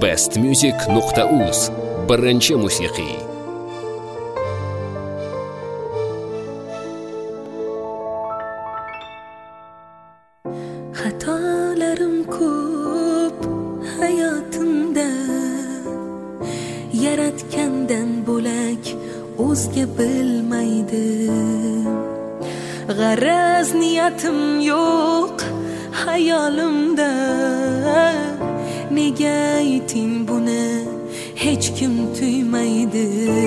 bestmusic.uz birinchi musiqiy. Xatolarim ko'p hayotimda, yaratgandan bo'lak o'zga bilmaydim. G'araz niyatim yo'q hayolimda, nega ayting buni hech kim tuymaydi.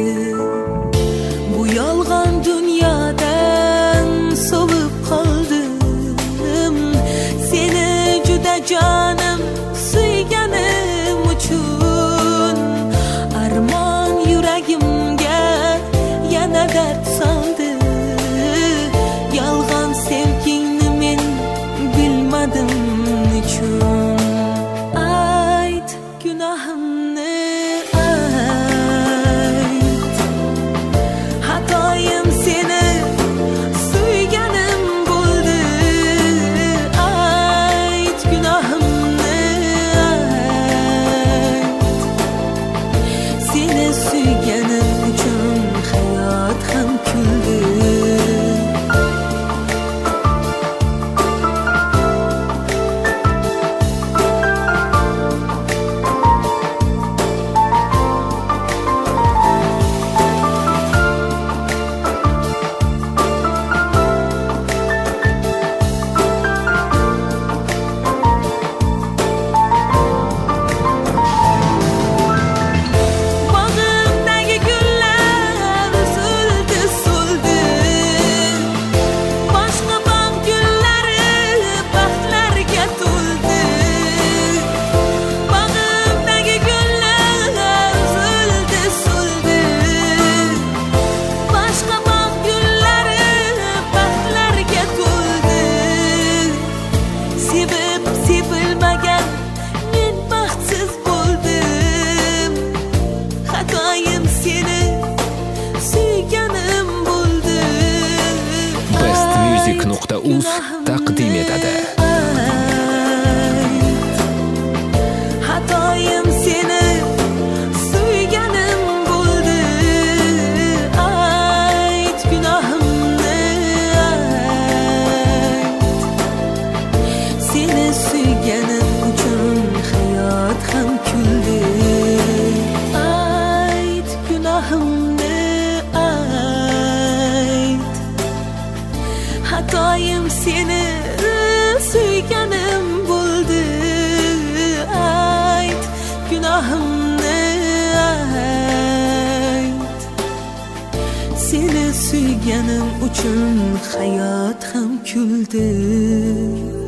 Bu yolg'on dunyodan sovib qoldim, seni juda jonim suyganim uchun. Armon yuragimga yana dard soldi, yolg'on sevgingni men bilmadim nechun. Ayt gunohimni, ayt, xatoyim seni suyganim bo'ldi. Ayt gunohimni, ayt, seni suyganim uchun hayot ham kuldi. Sevilmagan men baxtsiz bo'ldim, xatoyim seni suyganim bo'ldi. bestmusic.uz taqdim etadi. Xatoyim seni suyganim bo'ldi. Ayt gunohimni, ayt, seni suyganim uchun hayot ham kuldi. Ayt gunohimni, ayt, xatoyim seni suyganim bo'ldi. Ayt gunohimni, ayt, seni suyganim uchun hayot ham kuldi.